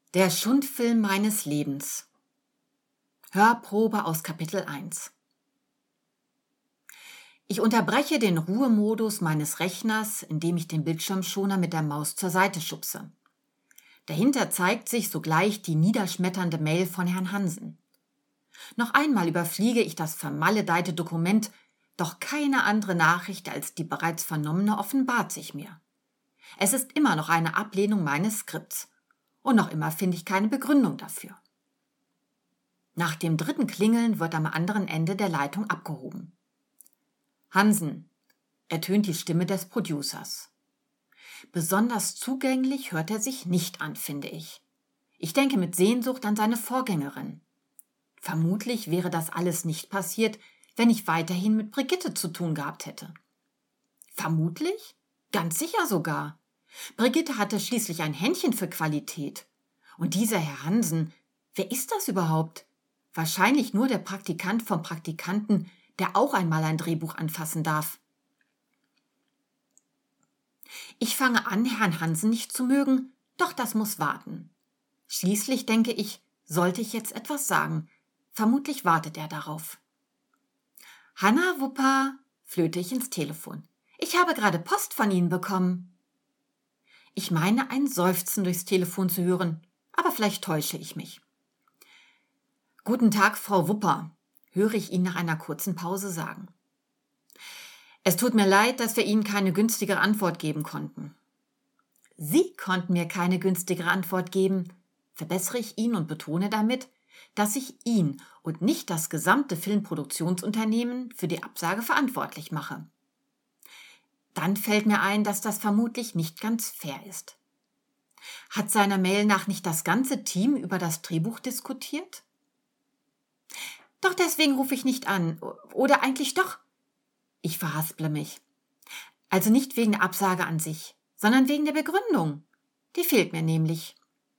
Der Schundfilm meines Lebens. Hörprobe aus Kapitel 1. Ich unterbreche den Ruhemodus meines Rechners, indem ich den Bildschirmschoner mit der Maus zur Seite schubse. Dahinter zeigt sich sogleich die niederschmetternde Mail von Herrn Hansen. Noch einmal überfliege ich das vermaledeite Dokument, doch keine andere Nachricht als die bereits vernommene offenbart sich mir. Es ist immer noch eine Ablehnung meines Skripts. Und noch immer finde ich keine Begründung dafür. Nach dem dritten Klingeln wird am anderen Ende der Leitung abgehoben. Hansen, ertönt die Stimme des Producers. Besonders zugänglich hört er sich nicht an, finde ich. Ich denke mit Sehnsucht an seine Vorgängerin. Vermutlich wäre das alles nicht passiert, wenn ich weiterhin mit Brigitte zu tun gehabt hätte. Vermutlich? Ganz sicher sogar. Brigitte hatte schließlich ein Händchen für Qualität. Und dieser Herr Hansen, wer ist das überhaupt? Wahrscheinlich nur der Praktikant vom Praktikanten, der auch einmal ein Drehbuch anfassen darf. Ich fange an, Herrn Hansen nicht zu mögen, doch das muss warten. Schließlich, denke ich, sollte ich jetzt etwas sagen. Vermutlich wartet er darauf. Hanna Wupper, flöte ich ins Telefon. Ich habe gerade Post von Ihnen bekommen. Ich meine, ein Seufzen durchs Telefon zu hören, aber vielleicht täusche ich mich. Guten Tag, Frau Wupper, höre ich ihn nach einer kurzen Pause sagen. Es tut mir leid, dass wir Ihnen keine günstigere Antwort geben konnten. Sie konnten mir keine günstigere Antwort geben, verbessere ich ihn und betone damit, dass ich ihn und nicht das gesamte Filmproduktionsunternehmen für die Absage verantwortlich mache. Dann fällt mir ein, dass das vermutlich nicht ganz fair ist. Hat seiner Mail nach nicht das ganze Team über das Drehbuch diskutiert? Doch deswegen rufe ich nicht an. Oder eigentlich doch. Ich verhasple mich. Also nicht wegen der Absage an sich, sondern wegen der Begründung. Die fehlt mir nämlich.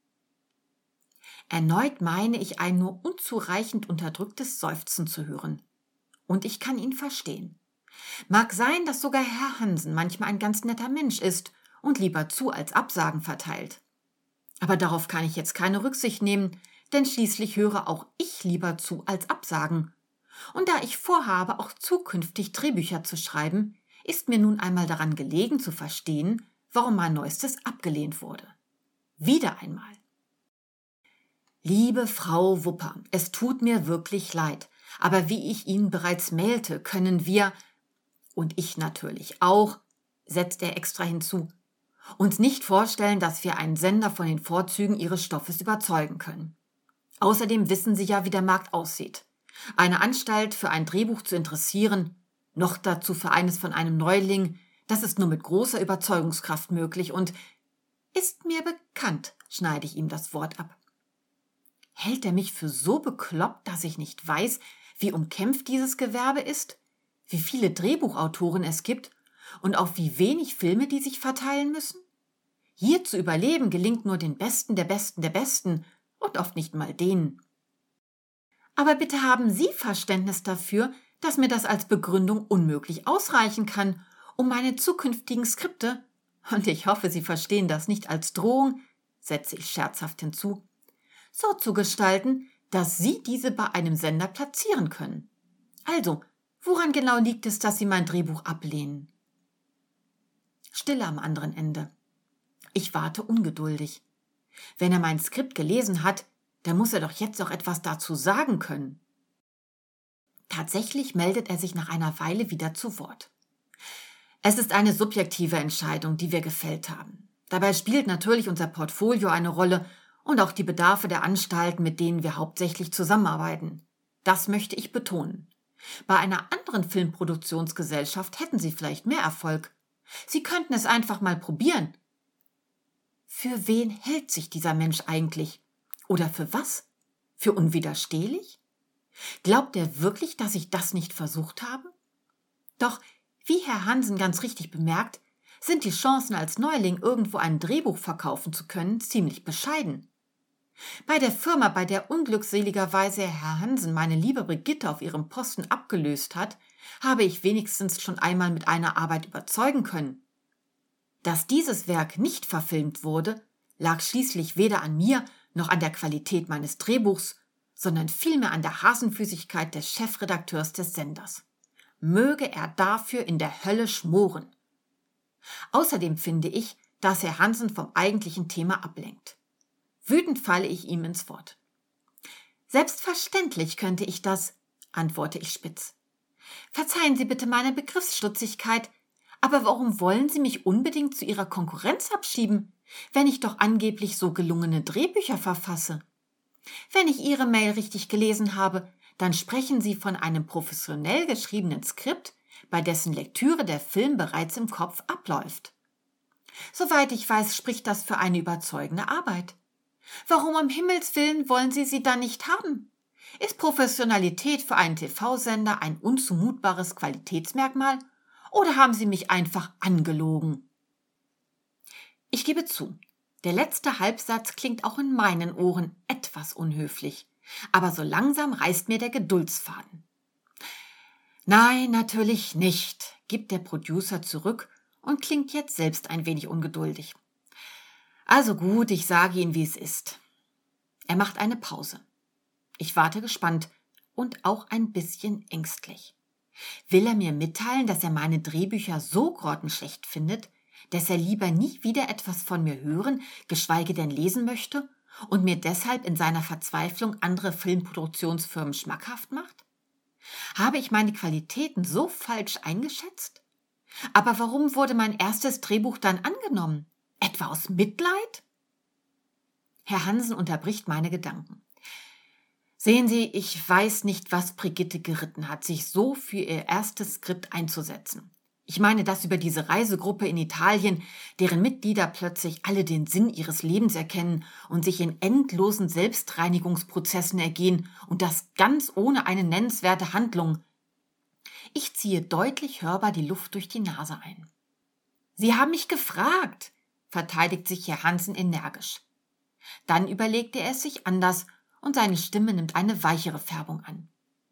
Erneut meine ich ein nur unzureichend unterdrücktes Seufzen zu hören. Und ich kann ihn verstehen. Mag sein, dass sogar Herr Hansen manchmal ein ganz netter Mensch ist und lieber zu als Absagen verteilt. Aber darauf kann ich jetzt keine Rücksicht nehmen, denn schließlich höre auch ich lieber zu als Absagen. Und da ich vorhabe, auch zukünftig Drehbücher zu schreiben, ist mir nun einmal daran gelegen zu verstehen, warum mein Neuestes abgelehnt wurde. Wieder einmal. Liebe Frau Wupper, es tut mir wirklich leid, aber wie ich Ihnen bereits mailte, können wir, und ich natürlich auch, setzt er extra hinzu, uns nicht vorstellen, dass wir einen Sender von den Vorzügen Ihres Stoffes überzeugen können. Außerdem wissen Sie ja, wie der Markt aussieht. Eine Anstalt für ein Drehbuch zu interessieren, noch dazu für eines von einem Neuling, das ist nur mit großer Überzeugungskraft möglich und ist mir bekannt, schneide ich ihm das Wort ab. Hält er mich für so bekloppt, dass ich nicht weiß, wie umkämpft dieses Gewerbe ist? Wie viele Drehbuchautoren es gibt und auf wie wenig Filme die sich verteilen müssen? Hier zu überleben gelingt nur den Besten der Besten der Besten und oft nicht mal denen. Aber bitte haben Sie Verständnis dafür, dass mir das als Begründung unmöglich ausreichen kann, um meine zukünftigen Skripte, und ich hoffe, Sie verstehen das nicht als Drohung, setze ich scherzhaft hinzu, so zu gestalten, dass Sie diese bei einem Sender platzieren können. Also, woran genau liegt es, dass Sie mein Drehbuch ablehnen? Stille am anderen Ende. Ich warte ungeduldig. Wenn er mein Skript gelesen hat, dann muss er doch jetzt auch etwas dazu sagen können. Tatsächlich meldet er sich nach einer Weile wieder zu Wort. Es ist eine subjektive Entscheidung, die wir gefällt haben. Dabei spielt natürlich unser Portfolio eine Rolle und auch die Bedarfe der Anstalten, mit denen wir hauptsächlich zusammenarbeiten. Das möchte ich betonen. Bei einer anderen Filmproduktionsgesellschaft hätten Sie vielleicht mehr Erfolg. Sie könnten es einfach mal probieren. Für wen hält sich dieser Mensch eigentlich? Oder für was? Für unwiderstehlich? Glaubt er wirklich, dass ich das nicht versucht habe? Doch, wie Herr Hansen ganz richtig bemerkt, sind die Chancen als Neuling irgendwo ein Drehbuch verkaufen zu können ziemlich bescheiden. Bei der Firma, bei der unglückseligerweise Herr Hansen meine liebe Brigitte auf ihrem Posten abgelöst hat, habe ich wenigstens schon einmal mit einer Arbeit überzeugen können. Dass dieses Werk nicht verfilmt wurde, lag schließlich weder an mir noch an der Qualität meines Drehbuchs, sondern vielmehr an der Hasenfüßigkeit des Chefredakteurs des Senders. Möge er dafür in der Hölle schmoren. Außerdem finde ich, dass Herr Hansen vom eigentlichen Thema ablenkt. Wütend falle ich ihm ins Wort. Selbstverständlich könnte ich das, antworte ich spitz. Verzeihen Sie bitte meine Begriffsstutzigkeit, aber warum wollen Sie mich unbedingt zu Ihrer Konkurrenz abschieben, wenn ich doch angeblich so gelungene Drehbücher verfasse? Wenn ich Ihre Mail richtig gelesen habe, dann sprechen Sie von einem professionell geschriebenen Skript, bei dessen Lektüre der Film bereits im Kopf abläuft. Soweit ich weiß, spricht das für eine überzeugende Arbeit. Warum um Himmels Willen wollen Sie sie dann nicht haben? Ist Professionalität für einen TV-Sender ein unzumutbares Qualitätsmerkmal oder haben Sie mich einfach angelogen? Ich gebe zu, der letzte Halbsatz klingt auch in meinen Ohren etwas unhöflich, aber so langsam reißt mir der Geduldsfaden. Nein, natürlich nicht, gibt der Producer zurück und klingt jetzt selbst ein wenig ungeduldig. Also gut, ich sage Ihnen, wie es ist. Er macht eine Pause. Ich warte gespannt und auch ein bisschen ängstlich. Will er mir mitteilen, dass er meine Drehbücher so grottenschlecht findet, dass er lieber nie wieder etwas von mir hören, geschweige denn lesen möchte und mir deshalb in seiner Verzweiflung andere Filmproduktionsfirmen schmackhaft macht? Habe ich meine Qualitäten so falsch eingeschätzt? Aber warum wurde mein erstes Drehbuch dann angenommen? Etwa aus Mitleid? Herr Hansen unterbricht meine Gedanken. Sehen Sie, ich weiß nicht, was Brigitte geritten hat, sich so für ihr erstes Skript einzusetzen. Ich meine das über diese Reisegruppe in Italien, deren Mitglieder plötzlich alle den Sinn ihres Lebens erkennen und sich in endlosen Selbstreinigungsprozessen ergehen und das ganz ohne eine nennenswerte Handlung. Ich ziehe deutlich hörbar die Luft durch die Nase ein. Sie haben mich gefragt, verteidigt sich Herr Hansen energisch. Dann überlegte er es sich anders und seine Stimme nimmt eine weichere Färbung an.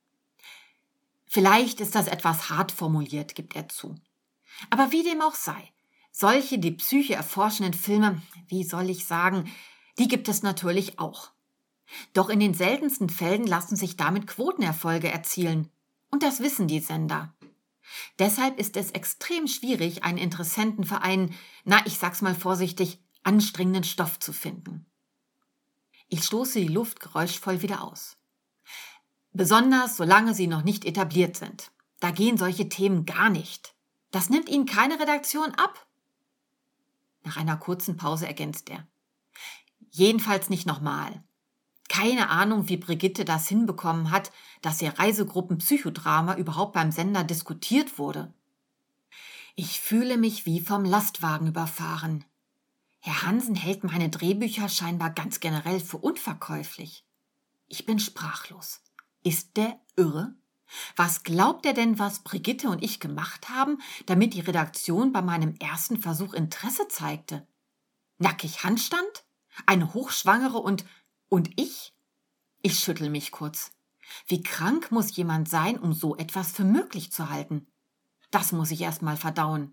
Vielleicht ist das etwas hart formuliert, gibt er zu. Aber wie dem auch sei, solche die Psyche erforschenden Filme, wie soll ich sagen, die gibt es natürlich auch. Doch in den seltensten Fällen lassen sich damit Quotenerfolge erzielen. Und das wissen die Sender. Deshalb ist es extrem schwierig, einen Interessenten für einen, ich sag's mal vorsichtig, anstrengenden Stoff zu finden. Ich stoße die Luft geräuschvoll wieder aus. Besonders solange sie noch nicht etabliert sind. Da gehen solche Themen gar nicht. Das nimmt Ihnen keine Redaktion ab. Nach einer kurzen Pause ergänzt er. Jedenfalls nicht nochmal. Keine Ahnung, wie Brigitte das hinbekommen hat, dass ihr Reisegruppen-Psychodrama überhaupt beim Sender diskutiert wurde. Ich fühle mich wie vom Lastwagen überfahren. Herr Hansen hält meine Drehbücher scheinbar ganz generell für unverkäuflich. Ich bin sprachlos. Ist der irre? Was glaubt er denn, was Brigitte und ich gemacht haben, damit die Redaktion bei meinem ersten Versuch Interesse zeigte? Nackig Handstand? Eine Hochschwangere und ich? Ich schüttel mich kurz. Wie krank muss jemand sein, um so etwas für möglich zu halten? Das muss ich erst mal verdauen.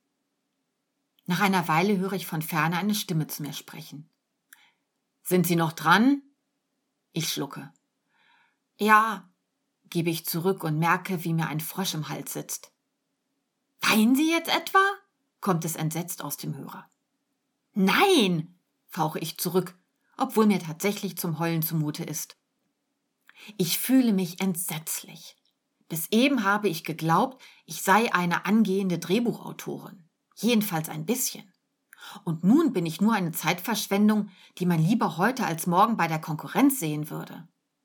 Nach einer Weile höre ich von ferne eine Stimme zu mir sprechen. Sind Sie noch dran? Ich schlucke. Ja, gebe ich zurück und merke, wie mir ein Frosch im Hals sitzt. Weinen Sie jetzt etwa? Kommt es entsetzt aus dem Hörer. Nein, fauche ich zurück, obwohl mir tatsächlich zum Heulen zumute ist. Ich fühle mich entsetzlich. Bis eben habe ich geglaubt, ich sei eine angehende Drehbuchautorin. Jedenfalls ein bisschen. Und nun bin ich nur eine Zeitverschwendung, die man lieber heute als morgen bei der Konkurrenz sehen würde.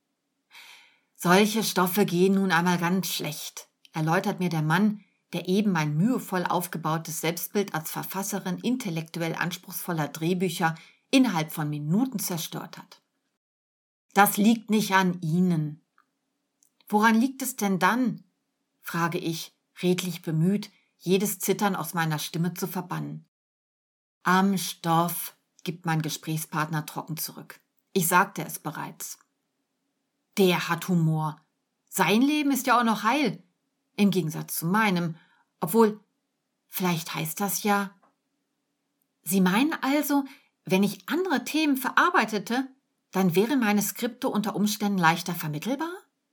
Solche Stoffe gehen nun einmal ganz schlecht, erläutert mir der Mann, der eben mein mühevoll aufgebautes Selbstbild als Verfasserin intellektuell anspruchsvoller Drehbücher innerhalb von Minuten zerstört hat. Das liegt nicht an Ihnen. Woran liegt es denn dann? Frage ich, redlich bemüht, jedes Zittern aus meiner Stimme zu verbannen. Am Stoff, gibt mein Gesprächspartner trocken zurück. Ich sagte es bereits. Der hat Humor. Sein Leben ist ja auch noch heil, im Gegensatz zu meinem, obwohl, vielleicht heißt das ja. Sie meinen also, wenn ich andere Themen verarbeitete, Dann wären meine Skripte unter Umständen leichter vermittelbar?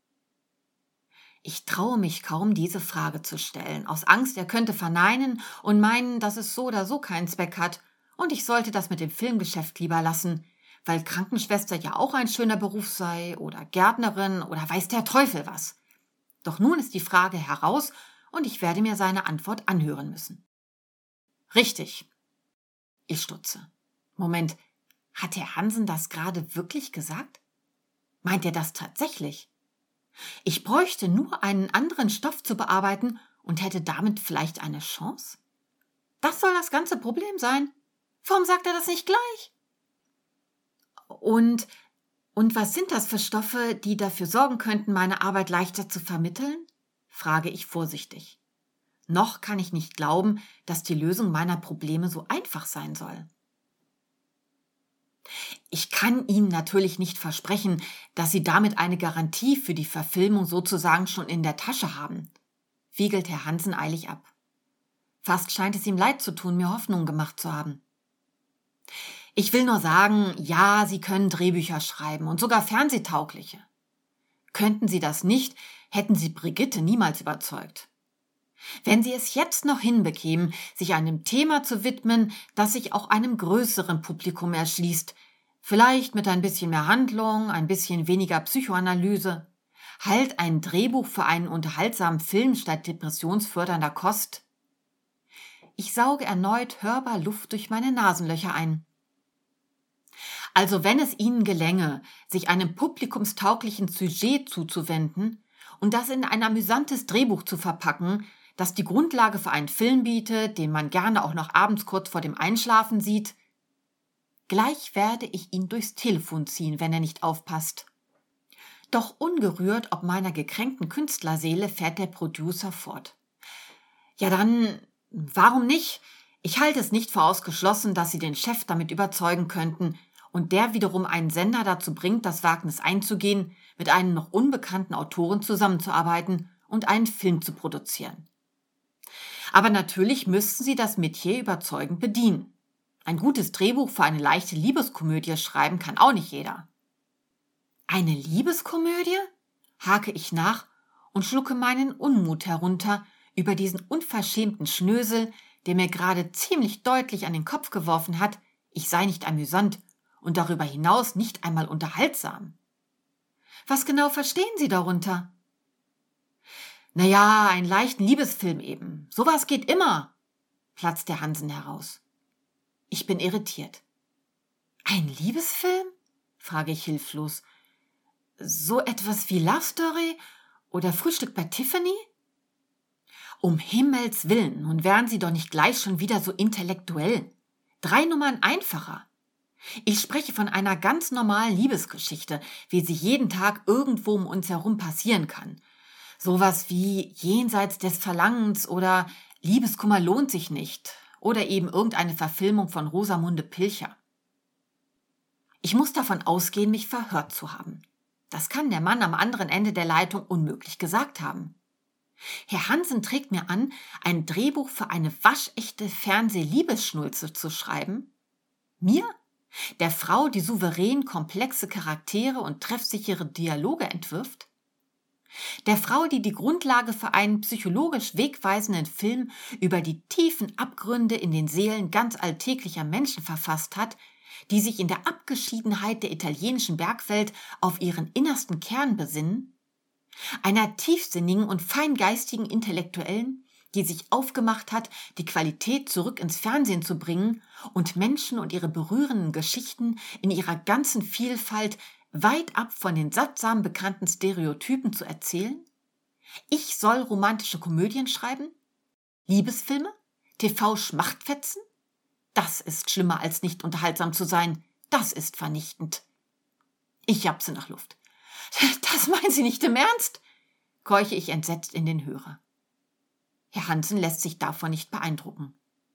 Ich traue mich kaum, diese Frage zu stellen, aus Angst, er könnte verneinen und meinen, dass es so oder so keinen Zweck hat und ich sollte das mit dem Filmgeschäft lieber lassen, weil Krankenschwester ja auch ein schöner Beruf sei oder Gärtnerin oder weiß der Teufel was. Doch nun ist die Frage heraus und ich werde mir seine Antwort anhören müssen. Richtig. Ich stutze. Moment, hat Herr Hansen das gerade wirklich gesagt? Meint er das tatsächlich? Ich bräuchte nur einen anderen Stoff zu bearbeiten und hätte damit vielleicht eine Chance? Das soll das ganze Problem sein. Warum sagt er das nicht gleich? Und was sind das für Stoffe, die dafür sorgen könnten, meine Arbeit leichter zu vermitteln? Frage ich vorsichtig. Noch kann ich nicht glauben, dass die Lösung meiner Probleme so einfach sein soll. Ich kann Ihnen natürlich nicht versprechen, dass Sie damit eine Garantie für die Verfilmung sozusagen schon in der Tasche haben, wiegelt Herr Hansen eilig ab. Fast scheint es ihm leid zu tun, mir Hoffnung gemacht zu haben. Ich will nur sagen, ja, Sie können Drehbücher schreiben und sogar fernsehtaugliche. Könnten Sie das nicht, hätten Sie Brigitte niemals überzeugt. Wenn Sie es jetzt noch hinbekämen, sich einem Thema zu widmen, das sich auch einem größeren Publikum erschließt, vielleicht mit ein bisschen mehr Handlung, ein bisschen weniger Psychoanalyse, halt ein Drehbuch für einen unterhaltsamen Film statt depressionsfördernder Kost. Ich sauge erneut hörbar Luft durch meine Nasenlöcher ein. Also wenn es Ihnen gelänge, sich einem publikumstauglichen Sujet zuzuwenden und das in ein amüsantes Drehbuch zu verpacken, das die Grundlage für einen Film bietet, den man gerne auch noch abends kurz vor dem Einschlafen sieht, gleich werde ich ihn durchs Telefon ziehen, wenn er nicht aufpasst. Doch ungerührt ob meiner gekränkten Künstlerseele fährt der Producer fort. Ja dann, warum nicht? Ich halte es nicht für ausgeschlossen, dass Sie den Chef damit überzeugen könnten und der wiederum einen Sender dazu bringt, das Wagnis einzugehen, mit einem noch unbekannten Autoren zusammenzuarbeiten und einen Film zu produzieren. Aber natürlich müssten Sie das Metier überzeugend bedienen. Ein gutes Drehbuch für eine leichte Liebeskomödie schreiben kann auch nicht jeder. Eine Liebeskomödie? Hake ich nach und schlucke meinen Unmut herunter über diesen unverschämten Schnösel, der mir gerade ziemlich deutlich an den Kopf geworfen hat, ich sei nicht amüsant und darüber hinaus nicht einmal unterhaltsam. Was genau verstehen Sie darunter? Naja, einen leichten Liebesfilm eben. Sowas geht immer, platzt der Hansen heraus. Ich bin irritiert. Ein Liebesfilm? Frage ich hilflos. So etwas wie Love Story oder Frühstück bei Tiffany? Um Himmels Willen, nun wären Sie doch nicht gleich schon wieder so intellektuell. 3 Nummern einfacher. Ich spreche von einer ganz normalen Liebesgeschichte, wie sie jeden Tag irgendwo um uns herum passieren kann. Sowas wie Jenseits des Verlangens oder Liebeskummer lohnt sich nicht oder eben irgendeine Verfilmung von Rosamunde Pilcher. Ich muss davon ausgehen, mich verhört zu haben. Das kann der Mann am anderen Ende der Leitung unmöglich gesagt haben. Herr Hansen trägt mir an, ein Drehbuch für eine waschechte Fernseh-Liebesschnulze zu schreiben? Mir? Der Frau, die souverän komplexe Charaktere und treffsichere Dialoge entwirft? Der Frau, die die Grundlage für einen psychologisch wegweisenden Film über die tiefen Abgründe in den Seelen ganz alltäglicher Menschen verfasst hat, die sich in der Abgeschiedenheit der italienischen Bergwelt auf ihren innersten Kern besinnen? Einer tiefsinnigen und feingeistigen Intellektuellen, die sich aufgemacht hat, die Qualität zurück ins Fernsehen zu bringen und Menschen und ihre berührenden Geschichten in ihrer ganzen Vielfalt weit ab von den sattsam bekannten Stereotypen zu erzählen? Ich soll romantische Komödien schreiben? Liebesfilme? TV-Schmachtfetzen? Das ist schlimmer als nicht unterhaltsam zu sein. Das ist vernichtend. Ich japse nach Luft. Das meinen Sie nicht im Ernst? Keuche ich entsetzt in den Hörer. Herr Hansen lässt sich davon nicht beeindrucken.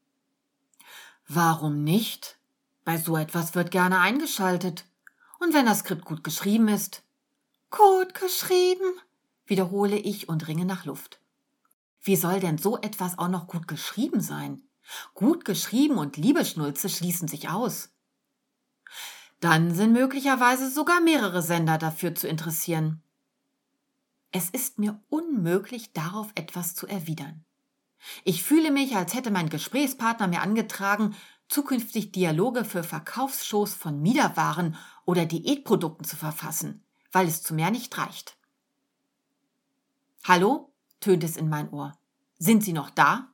Warum nicht? Bei so etwas wird gerne eingeschaltet. Und wenn das Skript gut geschrieben ist? Gut geschrieben, wiederhole ich und ringe nach Luft. Wie soll denn so etwas auch noch gut geschrieben sein? Gut geschrieben und Liebesschnulze schließen sich aus. Dann sind möglicherweise sogar mehrere Sender dafür zu interessieren. Es ist mir unmöglich, darauf etwas zu erwidern. Ich fühle mich, als hätte mein Gesprächspartner mir angetragen, zukünftig Dialoge für Verkaufsshows von Miederwaren oder Diätprodukten zu verfassen, weil es zu mehr nicht reicht. »Hallo?« tönt es in mein Ohr. »Sind Sie noch da?«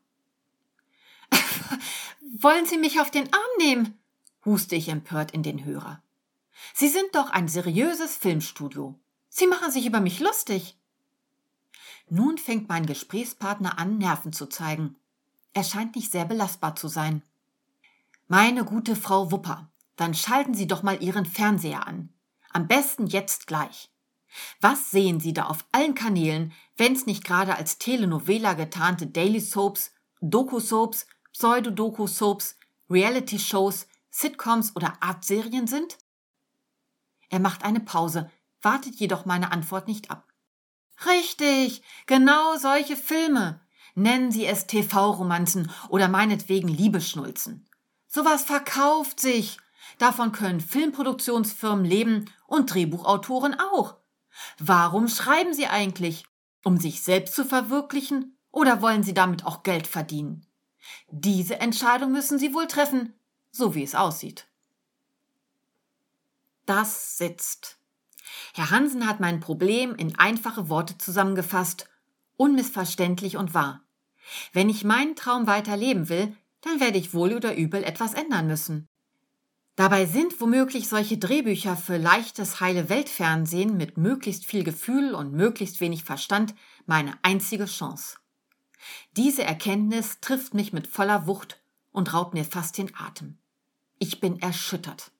»Wollen Sie mich auf den Arm nehmen?« huste ich empört in den Hörer. »Sie sind doch ein seriöses Filmstudio. Sie machen sich über mich lustig.« Nun fängt mein Gesprächspartner an, Nerven zu zeigen. Er scheint nicht sehr belastbar zu sein. »Meine gute Frau Wupper, dann schalten Sie doch mal Ihren Fernseher an. Am besten jetzt gleich. Was sehen Sie da auf allen Kanälen, wenn es nicht gerade als Telenovela getarnte Daily Soaps, Doku-Soaps, Pseudo-Doku-Soaps, Reality-Shows, Sitcoms oder Art-Serien sind?« Er macht eine Pause, wartet jedoch meine Antwort nicht ab. »Richtig, genau solche Filme. Nennen Sie es TV-Romanzen oder meinetwegen Liebesschnulzen. Sowas verkauft sich. Davon können Filmproduktionsfirmen leben und Drehbuchautoren auch. Warum schreiben Sie eigentlich? Um sich selbst zu verwirklichen oder wollen Sie damit auch Geld verdienen? Diese Entscheidung müssen Sie wohl treffen, so wie es aussieht.« Das sitzt. Herr Hansen hat mein Problem in einfache Worte zusammengefasst, unmissverständlich und wahr. Wenn ich meinen Traum weiter leben will, dann werde ich wohl oder übel etwas ändern müssen. Dabei sind womöglich solche Drehbücher für leichtes Heile-Welt-Fernsehen mit möglichst viel Gefühl und möglichst wenig Verstand meine einzige Chance. Diese Erkenntnis trifft mich mit voller Wucht und raubt mir fast den Atem. Ich bin erschüttert.